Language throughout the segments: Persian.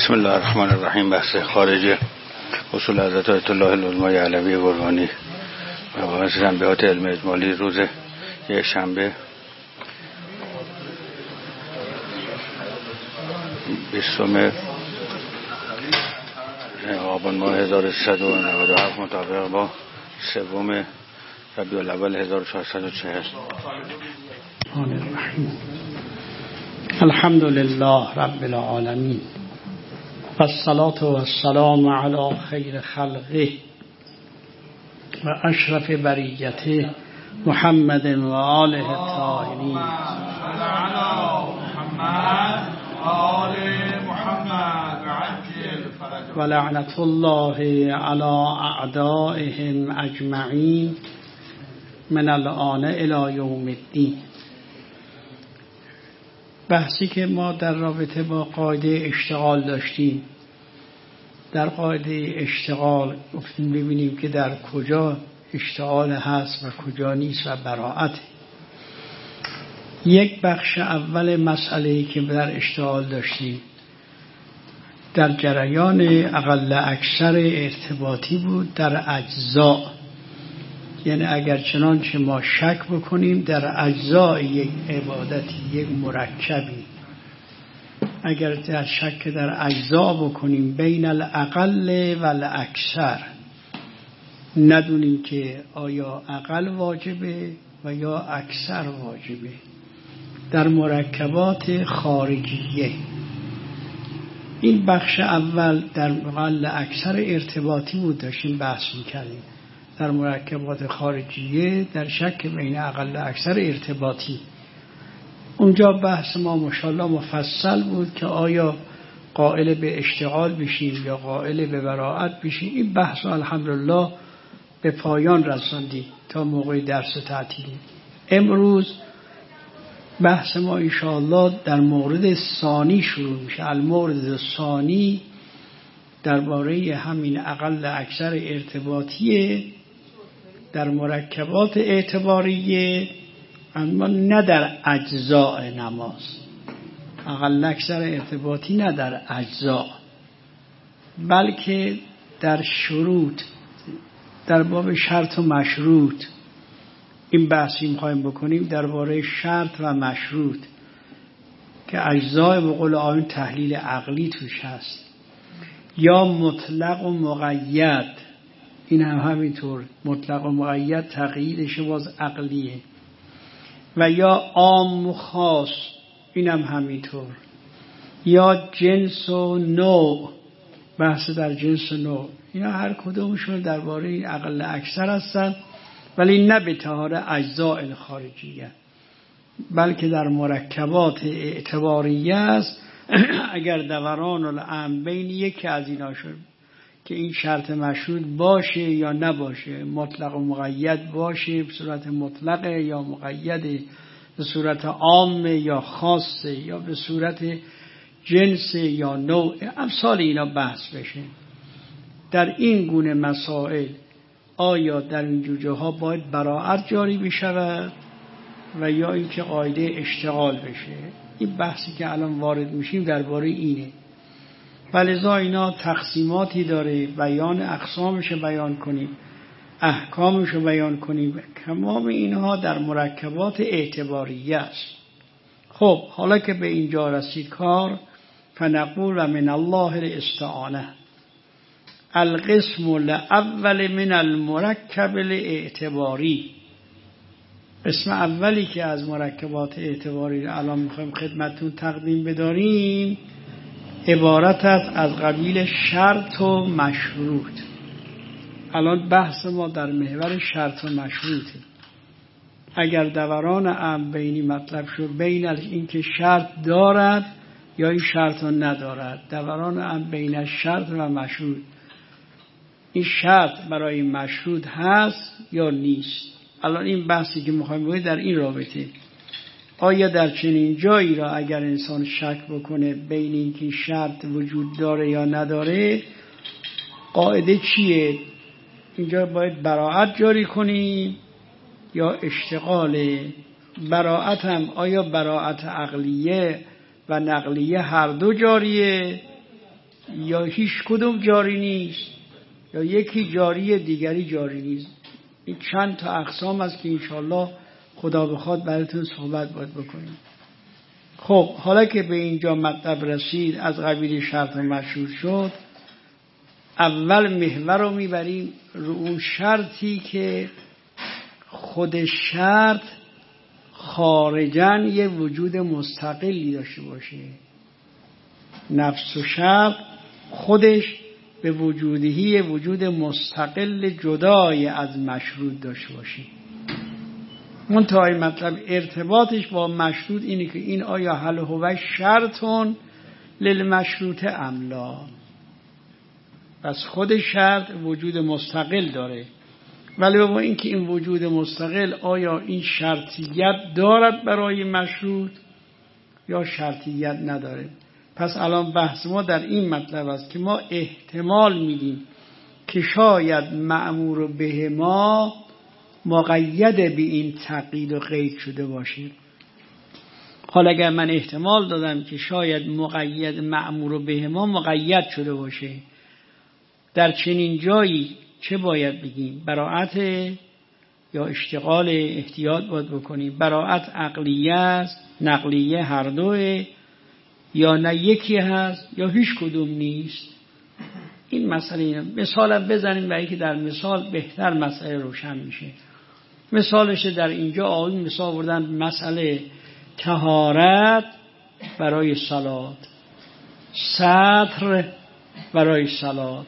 بسم الله الرحمن الرحیم. بحث خارج اصول حضرت آیت الله العظمای علوی قربانی و باعث تنبیهات علم اجمالی روز یک شنبه 20 آبان ماه 1397 مطابق با 3 ربیع الاول 1440. الحمد لله رب العالمین والصلاة والسلام علی خیر خلقه و اشرف بریته محمد و آله الطاهرین و لعنت الله علی اعدائهم اجمعین من الآن الی یوم الدین. بحثی که ما در رابطه با قاعده اشتغال داشتیم، در قاعده اشتغال گفتیم ببینیم که در کجا اشتغال هست و کجا نیست و براعت. یک بخش اول مسئله‌ای که در اشتغال داشتیم در جریان اقل اکثر ارتباطی بود در اجزا، یعنی اگر چنانچه ما شک بکنیم در اجزای یک عبادتی، یک مرکبی، اگر در شک در اجزا بکنیم بین الاقل و الاکثر، ندونیم که آیا اقل واجبه و یا اکثر واجبه در مرکبات خارجیه. این بخش اول در اقل اکثر ارتباطی بود، داشتیم بحث میکردیم در مرکبات خارجیه در شک بین اقل اکثر ارتباطی. اونجا بحث ما ماشاءالله مفصل بود که آیا قائل به اشتغال بشیم یا قائل به براعت بشیم. این بحث الحمدلله به پایان رساندیم تا موقع درس تعطیلی. امروز بحث ما انشاءالله در مورد ثانی شروع میشه. المورد ثانی درباره همین اقل اکثر ارتباطیه در مرکبات اعتباریه، اما نه در اجزاء نماز. اقل اکثر ارتباطی نه در اجزاء، بلکه در شروط، در باب شرط و مشروط. این بحثی میخوایم بکنیم درباره شرط و مشروط که اجزاء به قول آیون تحلیل عقلی توش هست، یا مطلق و مقید. این هم همینطور، مطلق و مقید تقییدش باز عقلیه. و یا عام و خاص، این هم همینطور. یا جنس و نوع، بحث در جنس و نوع. اینا هر کدومشون درباره این اقل اکثر هستن، ولی نه به طهار اجزاء خارجیه، بلکه در مرکبات اعتباریه است. اگر دوران الامر بین یکی از اینا شد که این شرط مشروط باشه یا نباشه، مطلق و مقید باشه به صورت مطلقه یا مقید به صورت عام یا خاصه یا به صورت جنس یا نوع، امثال اینا بحث بشه. در این گونه مسائل آیا در این جوجه باید براعت جاری بشود و یا اینکه قاعده اشتغال بشه؟ این بحثی که الان وارد میشیم درباره اینه. ولذا اینا تقسیماتی داره، بیان اقسامش بیان کنیم، احکامش بیان کنیم. تمام اینها در مرکبات اعتباریه است. خب حالا که به اینجا رسید کار، فنقول و من الله الاستعانه. القسم الاول من المرکب الاعتباری. قسم اولی که از مرکبات اعتباری الان میخوایم خدمتتون تقدیم بداریم عبارت است از قبیل شرط و مشروط. الان بحث ما در محور شرط و مشروطه. اگر دوران امر بینی مطلب شد بین این که شرط دارد یا این شرط رو ندارد، دوران امر بین شرط و مشروط، این شرط برای مشروط هست یا نیست. الان این بحثی که میخوایم بگیم در این رابطه، آیا در چنین جایی را اگر انسان شک بکنه بین این که شرط وجود داره یا نداره، قاعده چیه؟ اینجا باید براعت جاری کنیم یا اشتغاله؟ براعت هم آیا براعت عقلیه و نقلیه هر دو جاریه یا هیچ کدوم جاری نیست یا یکی جاری دیگری جاری نیست. این چند تا اقسام است که انشالله خدا بخواد براتون صحبت باید بکنیم. خب حالا که به اینجا مطلب رسید از قبیل شرط و مشروط شد، اول محور رو میبریم رو اون شرطی که خود شرط خارجاً یه وجود مستقلی داشته باشه. نفس و شرط خودش به وجودی وجود مستقل جدای از مشروط داشته باشه. منتهای مطلب ارتباطش با مشروط اینه که این آیا هل هو شرطون للمشروط ام لا. پس خود شرط وجود مستقل داره، ولی با اینکه این وجود مستقل آیا این شرطیت دارد برای مشروط یا شرطیت نداره. پس الان بحث ما در این مطلب است که ما احتمال میدیم که شاید مأمور به ما مقید به این تقیید و قید شده باشه. حالا اگر من احتمال دادم که شاید مقید مأمور به ما مقید شده باشه، در چنین جایی چه باید بگیم؟ براعت یا اشتغال احتیاط باید بکنیم؟ براعت عقلیه است، نقلیه، هر دوه، یا نه یکی هست یا هیچ کدوم نیست؟ این مسئله اینه. مثال بزنیم برای که در مثال بهتر مسئله روشن میشه. مثالش در اینجا آقایون مثال بردن مسئله طهارت برای صلات، ستر برای صلات.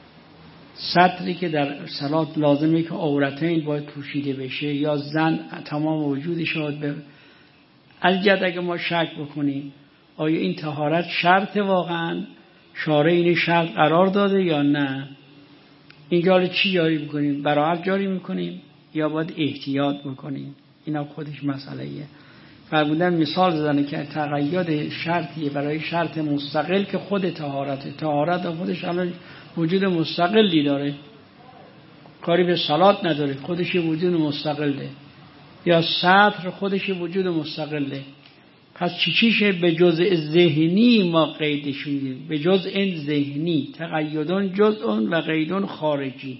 ستری که در صلات لازمه که عورتین باید پوشیده بشه یا زن تمام وجودش باید به الجد. اگه ما شک بکنیم آیا این طهارت شرط واقعا شارع این شرط قرار داده یا نه، اینجا چی جاری میکنیم؟ براعت جاری میکنیم یا باید احتیاط بکنیم؟ اینا خودش مسئله‌ایه. فرمودن مثال زدن که تقید شرطیه برای شرط مستقل که خود طهارت خودش الان وجود مستقلی داره، کاری به صلات نداره، خودش وجود مستقله. یا سطر خودش وجود مستقله. پس چیشه به جزء ذهنی ما قیدش میدیم، به جزء ذهنی. تقیدون جزء و قیدون خارجی.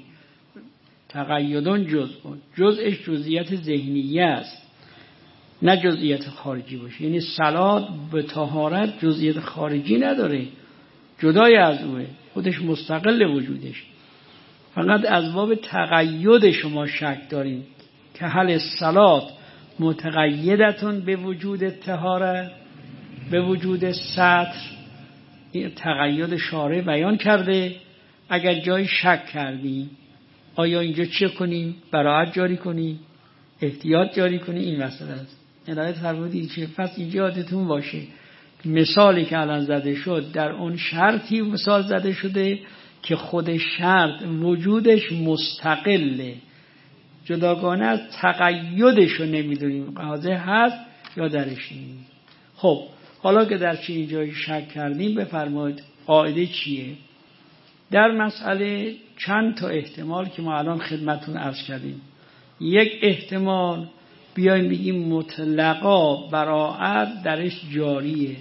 تقیدون جزءش جزئیات ذهنیه است، نه جزئیات خارجی باشه. یعنی صلات به طهارت جزئیات خارجی نداره، جدای از اوه، خودش مستقل وجودش. فقط از باب تقید شما شک داریم که هل صلات متقیدتون به وجود طهارت، به وجود سطر. این تقید شارع بیان کرده. اگر جای شک کردیم آیا اینجا چه کنیم؟ براعت جاری کنیم، احتیاط جاری کنیم؟ این مسئله است. عنایت فرمودید چه؟ پس اینجا یادتون باشه مثالی که الان زده شد در اون شرطی مثال زده شده که خود شرط وجودش مستقله، جداگانه از تقیدش رو نمیدونیم قاضی هست یا درش نیست. خب حالا که در چه جایی شک کردیم بفرمایید قاعده چیه؟ در مسئله چند تا احتمال که ما الان خدمتون عرض کردیم. یک احتمال بیایم بگیم مطلقا براعت درش جاریه.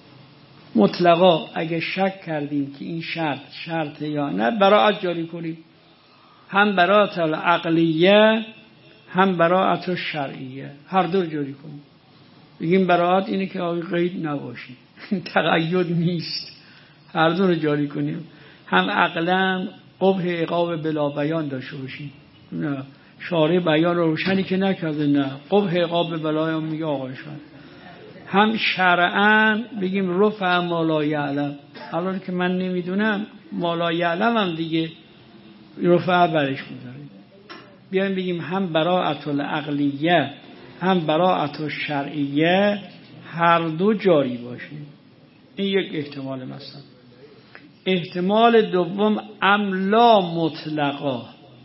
مطلقا اگه شک کردیم که این شرط یا نه، براعت جاری کنیم، هم براعت العقلیه هم براعت شرعیه، هر دو جاری کنیم. بگیم براعت اینه که آقای قید نباشی، تقید نیست، هر دو رو جاری کنیم. هم عقلا قبح عقاب بلا بیان داشته باشیم، نه شارع بیان رو روشنی که نکرده، نه قبح عقاب بلا میگه آقایشان. هم شرعاً بگیم رفع ما لا یعلم، الان که من نمیدونم ما لا یعلم هم دیگه رفع برش میذاریم. بیایم بگیم هم براعت العقلیه هم براعت الشرعیه هر دو جاری باشه. این یک احتمال. مثلا احتمال دوم املا مطلقا.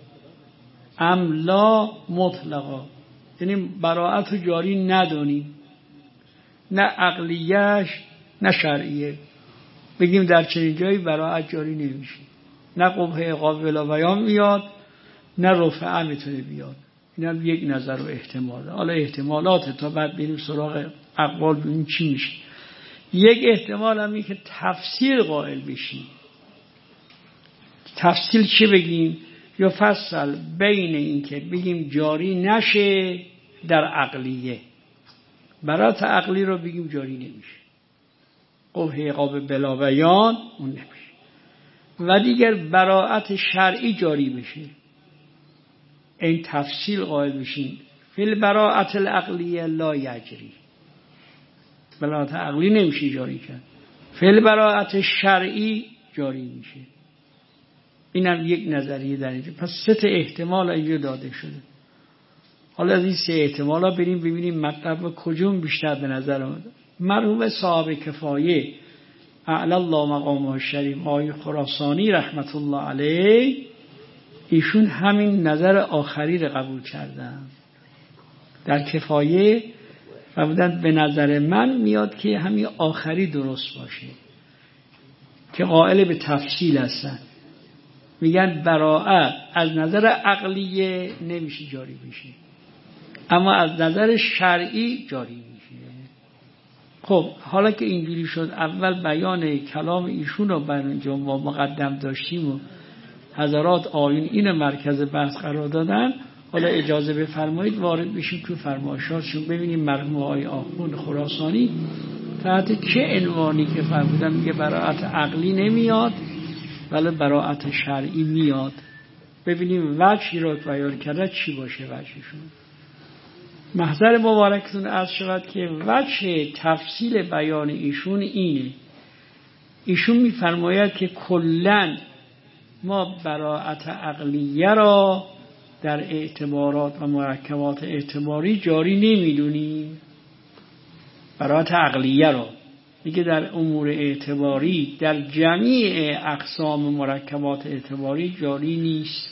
املا مطلقا یعنی براعت رو جاری ندونیم، نه عقلیهش نه شرعیه. بگیم در چنین جایی براعت جاری نمیشه، نه قبح عقاب بلا بیان میاد نه رفعه میتونه بیاد. این هم یک نظر و احتمال. حالا احتمالات تا بعد بریم سراغ اقوال ببینیم چی میشه. یک احتمال هم این که تفسیر قائل بشیم. تفصیل چی بگیم؟ یا فصل بین این که بگیم جاری نشه در عقلیه، برات عقلی رو بگیم جاری نمیشه، قبح عقاب بلا بیان اون نمیشه، و دیگر براءت شرعی جاری بشه. این تفصیل قائل بشین فی البراءت العقلیه لا یجری، براءت عقلی نمیشه جاری کرد، فی البراءت شرعی جاری میشه. اینم یک نظریه در اینجا. پس 3 احتمال اینجا داده شده. حالا از این 3 احتمالا بریم ببینیم مطلب کجون بیشتر به نظر اومده. مرحوم صاحب کفایه اعلی الله مقامه الشریف آقای خراسانی رحمت الله علیه، ایشون همین نظر آخری رو قبول کردن. در کفایه فرمودن به نظر من میاد که همین آخری درست باشه که قائل به تفصیل هستن. میگن براءت از نظر عقلیه نمیشه جاری بشه، اما از نظر شرعی جاری میشه. خب حالا که اینجوری شد، اول بیان کلام ایشون رو بر اینجا ما مقدم داشتیم و حضرات آیین این مرکز بحث قرار دادن، حالا اجازه بفرمایید وارد بشیم تو فرمایشاتشون، ببینیم مرحوم آقای آخوند خراسانی تحت چه عنوانی که فرمودن میگه براءت عقلی نمیاد ولی براءت شرعی میاد. ببینیم وجهی رو بیان کرده چی باشه وجهشون. محضر مبارکتون عرض شود که وجه تفصیل بیان ایشون اینه. ایشون میفرماید که کلاً ما براءت عقلیه را در اعتبارات و مرکبات اعتباری جاری نمیدونیم. براءت عقلیه را میگه در امور اعتباری در جمیع اقسام مرکبات اعتباری جاری نیست.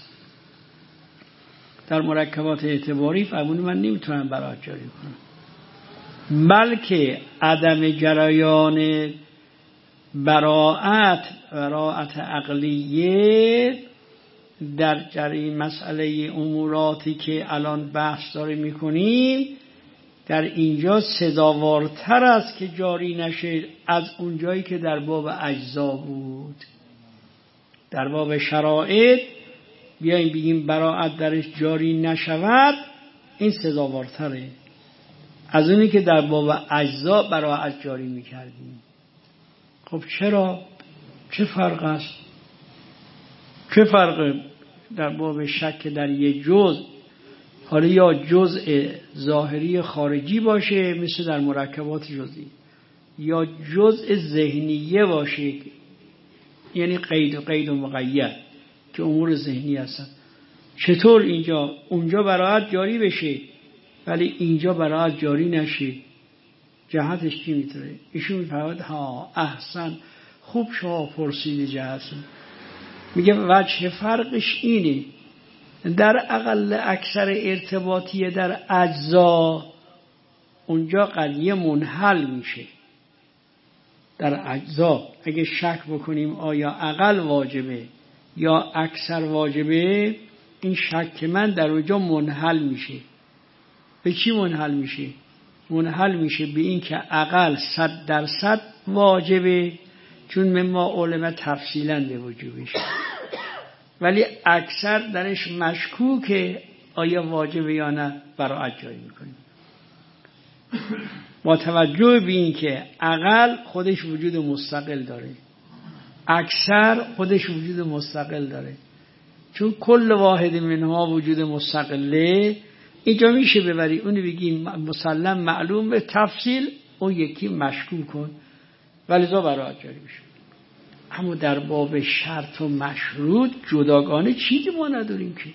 در مرکبات اعتباری فرمون من نمیتونم براءت جاری کنم، بلکه عدم جریان براءت عقلیه در جریان مسئله اموراتی که الان بحث داره میکنیم در اینجا سزاوارتر است که جاری نشه از اونجایی که در باب اجزا بود. در باب شرائط بیاییم بگیم براءت درش جاری نشود، این سزاوارتره از اونی که در باب اجزا براءت جاری میکردیم. خب چرا؟ چه فرق است؟ چه فرق در باب شک در یک جزء، حالا یا جزء ظاهری خارجی باشه مثل در مرکبات جزئی، یا جزء ذهنیه باشه یعنی قید و مقید که امور ذهنی هستن. چطور اونجا براءت جاری بشه ولی اینجا براءت جاری نشه؟ جهتش چی میتونه؟ ایشون میفرماید احسن، خوب شما پرسید جهتش. میگه وجه فرقش اینه در اقل اکثر ارتباطی در اجزا اونجا قضیه منحل میشه. در اجزا اگه شک بکنیم آیا اقل واجبه یا اکثر واجبه، این شک من در اونجا منحل میشه. به چی منحل میشه؟ منحل میشه به این که اقل 100% واجبه، چون مما علم تفصیلا به وجوبش، ولی اکثر درش مشکوکه آیا واجبه یا نه، براءت جاری میکنیم. با توجه به این که اقل خودش وجود مستقل داره، اکثر خودش وجود مستقل داره، چون کل واحد منها وجود مستقله، اینجا میشه ببری اونی بگیم مسلم معلوم به تفصیل، اون یکی مشکوک کن ولی زا براءت جاری میشه. اما در باب شرط و مشروط جداگانه چیزی ما نداریم که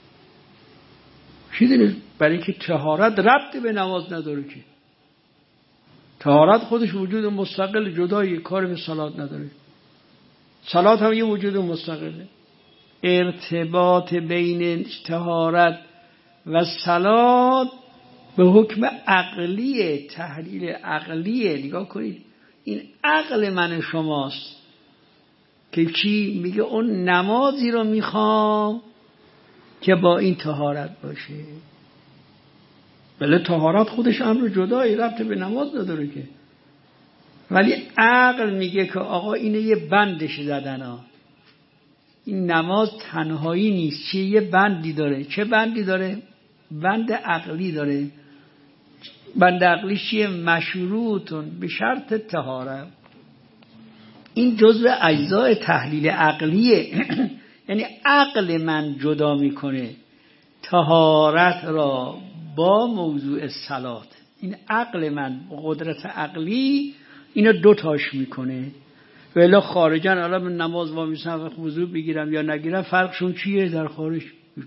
چی داریم؟ برای که طهارت ربط به نماز نداره که طهارت خودش وجود مستقل جدایی، کار به صلات نداره. صلات هم یه وجود مستقله. ارتباط بین طهارت و صلات به حکم عقلیه، تحلیل عقلیه. نگاه کنید این عقل من شماست که چی میگه اون نمازی رو میخوام که با این طهارت باشه. بله طهارت خودش امر جدایی، ربط به نماز نداره که، ولی عقل میگه که آقا اینه یه بندش زدن ها، این نماز تنهایی نیست، چیه؟ یه بندی داره. چه بندی داره؟ بند عقلی داره. بند عقلی چیه؟ مشروطون به شرط طهارت. این جزء اجزای تحلیل عقلیه. یعنی عقل من جدا میکنه طهارت را با موضوع صلات. این عقل من قدرت عقلی اینو دو تاش میکنه. ولی خارجن حالا من نماز وامیستم و وضو بگیرم یا نگیرم فرقشون چیه؟ در خارج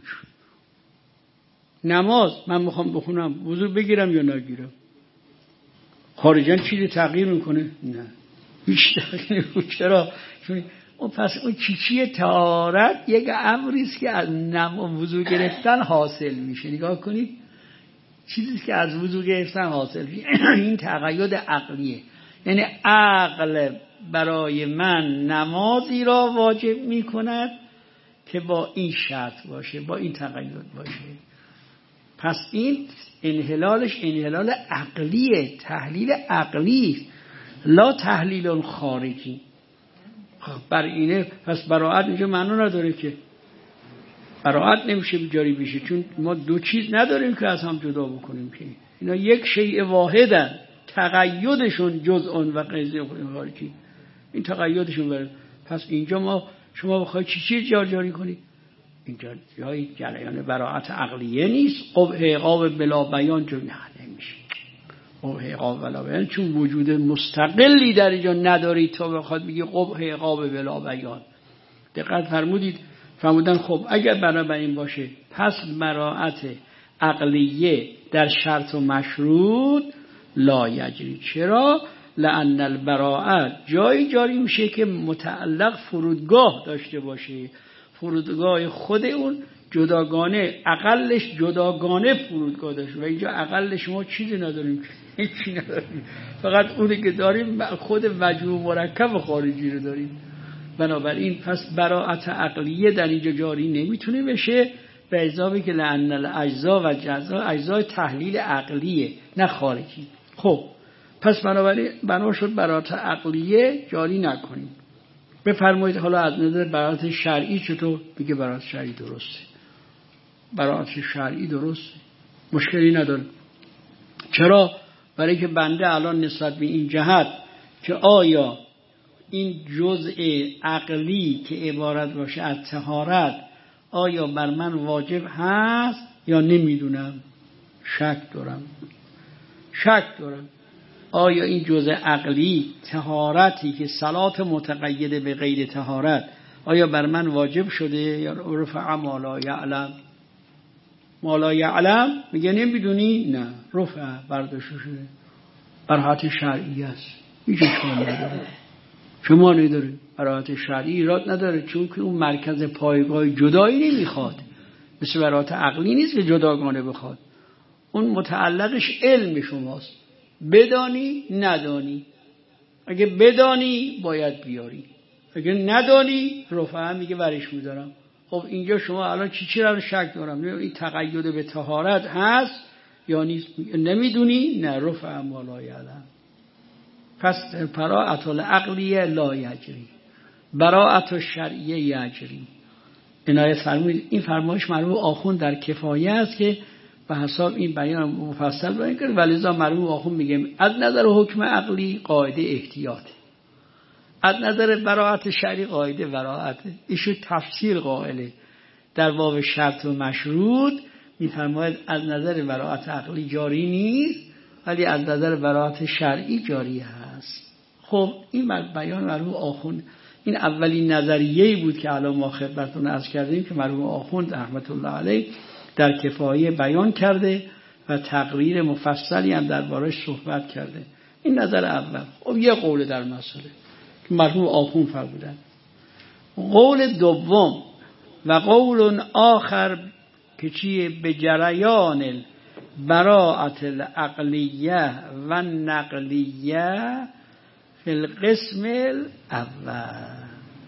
نماز من میخوام بخونم وضو بگیرم یا نگیرم، خارجن چیزی تغییر میکنه؟ نه، هیچ تغییر نمیکنه. چرا؟ چون پس اون چیه طهارت یک امری است که از وضو گرفتن حاصل میشه. نگاه کنید، چیزی که از وضو گرفتن حاصل میشه. این تقید عقلیه. یعنی عقل برای من نمازی را واجب میکند که با این شرط باشه، با این تقید باشه. پس این انحلالش انحلال عقلیه، تحلیل عقلی، لا تحلیل خارجی. بر اینه پس براءت اینجا معنا نداره که براءت نمیشه جاری بشه، چون ما دو چیز نداریم که از هم جدا بکنیم که اینا یک شیء واحدن، تقیدشون جزء و قضیه خارجی، این تقیدشون بره. پس اینجا شما بخواید چی جاری کنید؟ اینجا جای جریان براءت عقلیه نیست. قبح عقاب بلا بیان جو نمیشه. قبح عقاب بلا بیان چون وجود مستقلی در اینجا نداری تا بخواد بگی قبح عقاب بلا بیان. دقت فرمودن خب اگر بنابراین این باشه پس براءت عقلیه در شرط و مشروط لا یجری. چرا؟ لأن البراءت جایی جاری میشه که متعلق فرودگاه داشته باشه، فرودگاه خود اون جداگانه، اقلش جداگانه فرودگاه داشته. و اینجا اقلش ما چیزی نداریم، هیچی نداریم، فقط اونی که داریم خود وجوه مرکب خارجی رو داریم. بنابراین پس براءت عقلیه در اینجا جاری نمیتونه بشه، به اضافه که لأن الاجزا و جزا اجزای تحلیل عقلیه نه خارجی. خب پس بنابراین بنا شد براءت عقلیه جاری نکنیم. بفرمایید حالا از نظر براءت شرعی چطور؟ بگه براءت شرعی درسته، براءت شرعی درسته، مشکلی نداره. چرا؟ برای که بنده الان نسبت به این جهت که آیا این جزء عقلی که عبارت باشه از طهارت آیا بر من واجب هست یا نمیدونم، شک دارم. آیا این جزء عقلی طهارتی که صلات متقیده به غیر طهارت آیا بر من واجب شده یا رفع ما لا یعلم؟ ما لا یعلم میگه نمیدونی؟ نه، رفع برداشته شده، براءت شرعی است. هیچ اشکالی نداره. شما نداره براءت شرعی ایراد نداره، چون که اون مرکز پایگاه جدایی نمیخواد، مثل براءت عقلی نیست که جداگانه بخواد. اون متعلقش علم شماست، بدانی ندانی. اگه بدانی باید بیاری، اگه ندانی رفع میگه ورش میدارم. خب اینجا شما الان چی رو شک دارم؟ این تقید به طهارت هست یا نیست؟ نمیدونی؟ نه، رفع ما لا یعلم. پس براءت العقلیه لا یجری، براءت الشرعیه یجری. عنایت فرمودید این فرمایش مرحوم آخوند در کفایه است که به حساب این بیان مفصل بیان کرد. ولذا مرحوم آخوند میگه از نظر حکم عقلی قاعده احتیاط، از نظر براءت شرعی قاعده براءت. ایشون تفصیل قائله در باب شرط و مشروط، میفرماید از نظر براءت عقلی جاری نیست ولی از نظر براءت شرعی جاری هست. خب این بیان مرحوم آخوند، این اولین نظریه‌ای بود که الان ما خدمتتون عرض کردیم که مرحوم آخوند رحمت الله علیه در کفایه بیان کرده و تقریر مفصلی هم دربارش صحبت کرده. این نظر اول. خب یه قول در مسئله که مرحوم آخوند فرمودن. قول دوم و قول آخر که چیه؟ به جریان براءت العقلیه و نقلیه فی القسم الاول.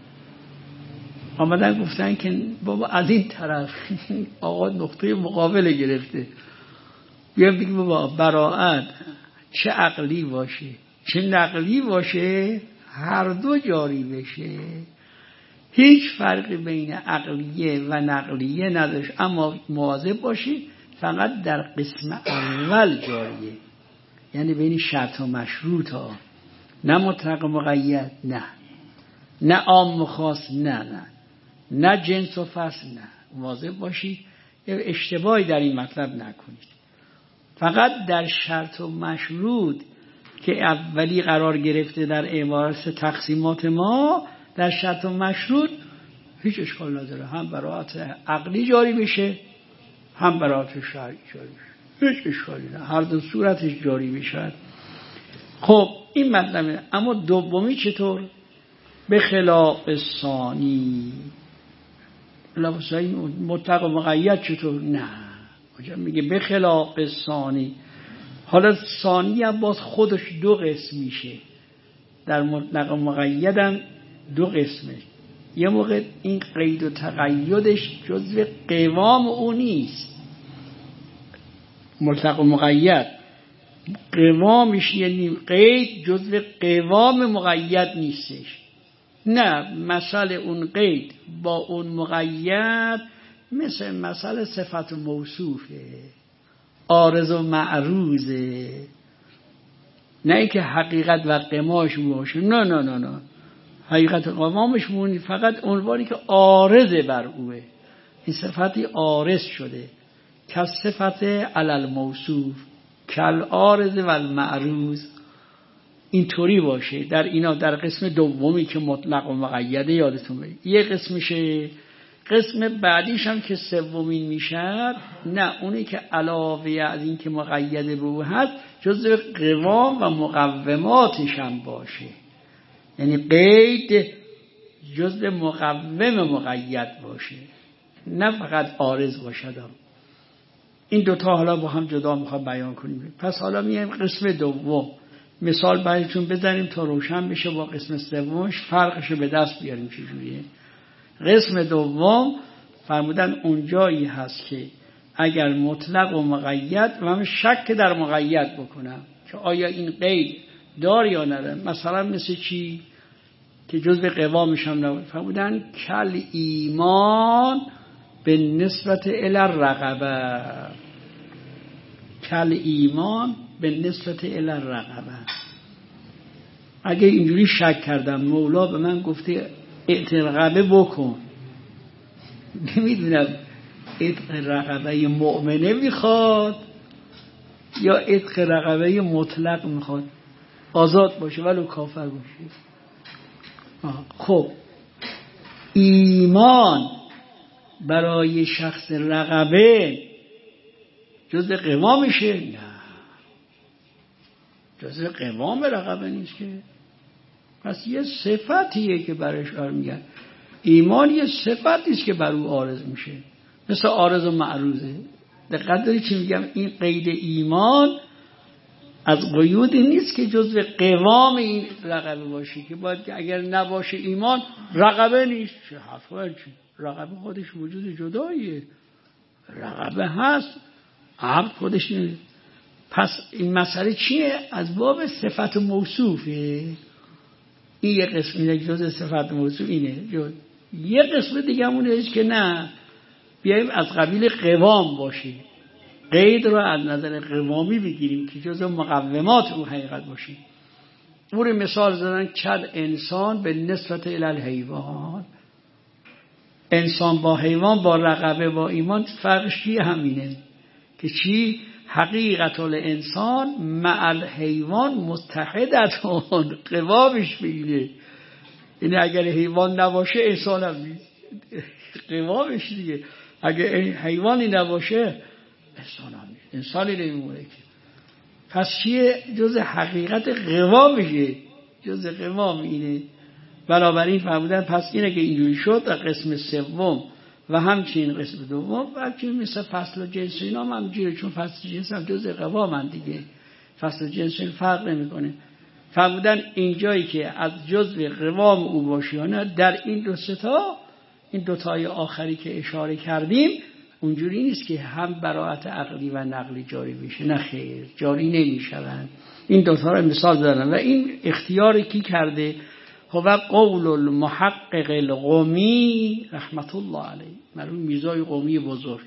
آمدن گفتن که بابا از این طرف آقا نقطه مقابل گرفته، بیان بگیم بابا براءت چه عقلی باشه چه نقلی باشه هر دو جاری بشه. هیچ فرقی بین عقلیه و نقلیه نداشت، اما مواظب باشید فقط در قسم اول جاریه، یعنی بین شرط و مشروط ها، نه مطلق و مقید، نه عام و خاص، نه جنس و فصل، نه. مواظب باشید اشتباهی در این مطلب نکنید. فقط در شرط و مشروط که اولی قرار گرفته در عبارت تقسیمات ما، در شرط و مشروط هیچ اشکال نداره، هم برایت عقلی جاری بشه هم برایت شرعی جاری بشه، هیچ اشکالی نه، هر دو صورتش جاری بشه. خب این مطلبه. اما دومی چطور؟ به خلاف ثانی. مطلق و مقید چطور؟ نه، میگه به خلاف ثانی. حالا ثانی هم باز خودش دو قسم میشه، در مطلق و مقید هم دو قسمه. یه موقع این قید و تقیدش جزو قوام او نیست، مطلق و مقید قوامش یعنی قید جزو قوام مقید نیستش. نه، مثل اون قید با اون مقید مثل صفت موصوفه، عارض و معروضه، نه اینکه حقیقت و قماش باشه، نه حقیقت و قمامش مونی، فقط عنوانی که عارض بر اوه، این صفتی عارض شده که صفت علل موصوف کل عارض و المعروض، اینطوری باشه. در اینا در قسم دومی که مطلق و مقیده یادتون بگید یه قسمشه، قسم بعدیش هم که سومین میشه، نه اونی که علاوه از این که مقیده به او هست جزء قوام و مقوماتش هم باشه، یعنی قید جزء مقوم مقید باشه، نه فقط عارض باشه. این دوتا حالا با هم جدا میخوام بیان کنیم. پس حالا میایم قسم دوم، مثال برایتون بزنیم تا روشن بشه با قسم سومش فرقشو به دست بیاریم چجوریه. قسم دوم فرمودن اونجایی هست که اگر مطلق و مقید و من شک در مقید بکنم که آیا این قید دار یا نداره، مثلا مثل چی که جزء قوامش هم نبود، فرمودن کل ایمان به نسبت الی الرقبه، کل ایمان به نسبت الی الرقبه. اگه اینجوری شک کردم مولا به من گفته اعتق رقبه بکن، نمیدونم اعتق رقبه مؤمنه میخواد یا اعتق رقبه مطلق میخواد، آزاد باشه ولو کافر باشه. خب ایمان برای شخص رقبه جزء قوامشه؟ نه، جزء قوام رقبه نیست که. پس یه صفتیه که برش میگن ایمان، یه صفتیست که بر او عارض میشه، مثل عارض و معروضه. دقت داری چی میگم؟ این قید ایمان از قیودی نیست که جزء قوام این رقبه باشه، که باید اگر نباشه ایمان رقبه نیست. چه حرفه؟ رقبه خودش وجود جداییه، رقبه هست، عبد خودش نیست. پس این مسئله چیه؟ از باب صفت موصوفه. این یه قسم، یک جزء صفت موصوف اینه. یه قسم دیگه همونه که نه، بیاییم از قبیل قوام باشه، قید رو از نظر قوامی بگیریم که جزء مقومات او حقیقت باشه. اون مثال زدن کد انسان به نسبت الی الحیوان، انسان با حیوان با رقبه با ایمان فرقش چیه؟ همینه که چی؟ حقیقت الانسان مع الحیوان متحدتون، قوامش بگیره. یعنی اگر حیوان نباشه انسان هم نیست، قوامش دیگه. اگر حیوانی نباشه انسان هم نیست، انسانی نمیمونه که. پس چیه؟ جز حقیقت قوامشه، جز قوام اینه. بنابراین فهمیدن پس اینه که اینجوری شد در قسم سوم و همچنین قسم دوم و همچنین مثل فصل و جنس اینا هم همجوره، چون فصل و جنس هم جز قوام هم دیگه، فصل و جنس فرق نمیکنه. فرمودن اینجایی که از جزء قوام او باشه یا نه، در این دو ستا، این دوتای آخری که اشاره کردیم اونجوری نیست که هم براءت عقلی و نقلی جاری بشه، نه خیر، جاری نمیشوند. این دوتا رو مثال دارن و این اختیاری کی کرده؟ هو قول المحقق القمی رحمت الله علیه، مرحوم میرزای قمی بزرگ،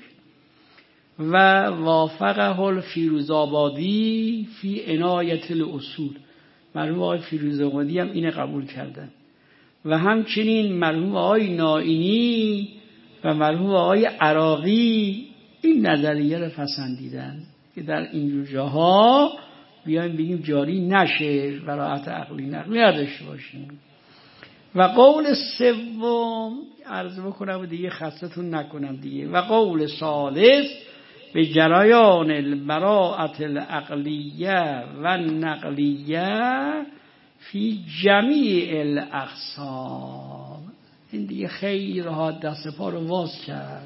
و وافقه الفیروزآبادی فی عنایت الاصول، مرحوم آقای فیروزآبادی هم اینه قبول کردن، و همچنین مرحوم آقای نائینی و مرحوم آقای عراقی این نظریه رو پسندیدن که در این جاها بیایم بگیم جاری نشه، براءت عقلی نداشته باشیم. و قول سوم عرض بکنم و دیگه خستتون نکنم دیگه، و قول ثالث به جریان البراءت العقلیه و نقلیه فی جمیع الاقسام. این دیگه خیلی راحت دست پا رو واز کرد،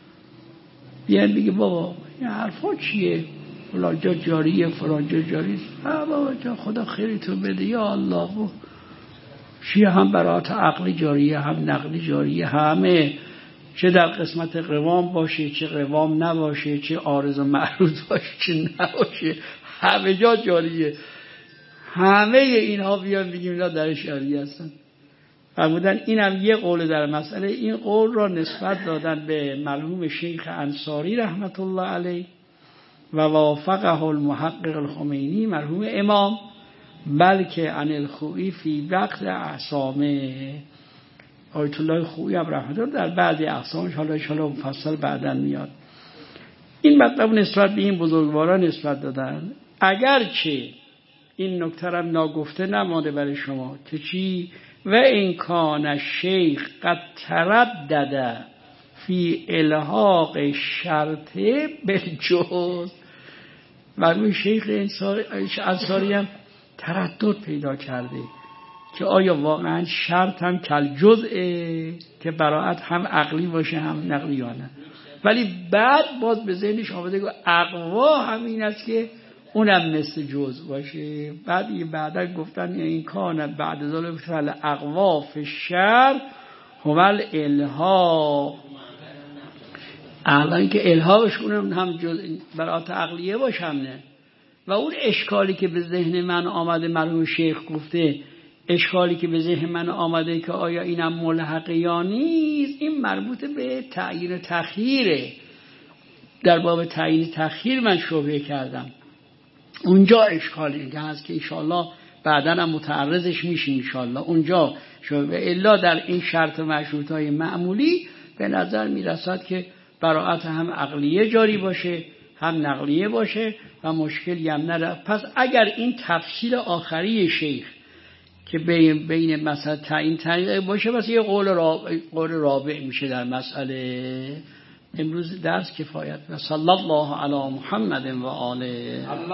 بیان بگه بابا این حرفا چیه، فلان جا جاریه فلان جا جاریه، بابا جا خدا خیرتون بده یا الله. شیعه هم براءت عقلی جاریه، هم نقلی جاریه، همه، چه در قسمت قوام باشه چه قوام نباشه، چه عارض و معروض باشه چه نباشه، همه جا جاریه. همه اینها بیان بگیم اینا در شریعه هستن. فرمودن اینم یه قول در مسئله. این قول را نسبت دادن به مرحوم شیخ انصاری رحمت الله علیه و وافقه المحقق الخمینی مرحوم امام، بلکه عن الخوئی فی وقت اعصامه، آیت الله خوئی هم رحمت الله در بعض اقسامش، حالا انشاءالله مفصل بعداً میاد. این مطلب نسبت به این بزرگواران نسبت دادن، اگرچه این نکته هم ناگفته نمانده برای شما که چی، و این کان شیخ قد تردد فی الحاق شرط بالجوز، مرحوم شیخ انصاری هم تردد پیدا کرده که آیا واقعا شرط هم کل جزءه که براءت هم عقلی باشه هم نقلی یا نه، ولی بعد باز به ذهنش آمده که اقوا همین است که اونم مثل جزء باشه. بعدا گفتن این کان بعد ذالک فل اقوا فی الشرع هو الالحاق، الان که الحاقش اونم هم براءت عقلیه باشه هم نه. و اون اشکالی که به ذهن من آمده، مرحوم شیخ گفته اشکالی که به ذهن من آمده که آیا اینم ملحق یا نیست، این مربوط به تعیین تخییره. در باب تعیین تخییر من شبهه کردم، اونجا اشکالی که هست که انشاءالله بعداً هم متعرضش میشیم انشاءالله اونجا شبهه. الا در این شرط مشروطهای معمولی به نظر میرسد که براءت هم عقلیه جاری باشه هم نقلیه باشه و مشکلی هم نره. پس اگر این تفصیل آخری شیخ که بین مثلا تعیین باشه، بس یه قول رابع میشه در مسئله. امروز درس کفایت و صلی الله علی محمد و آله.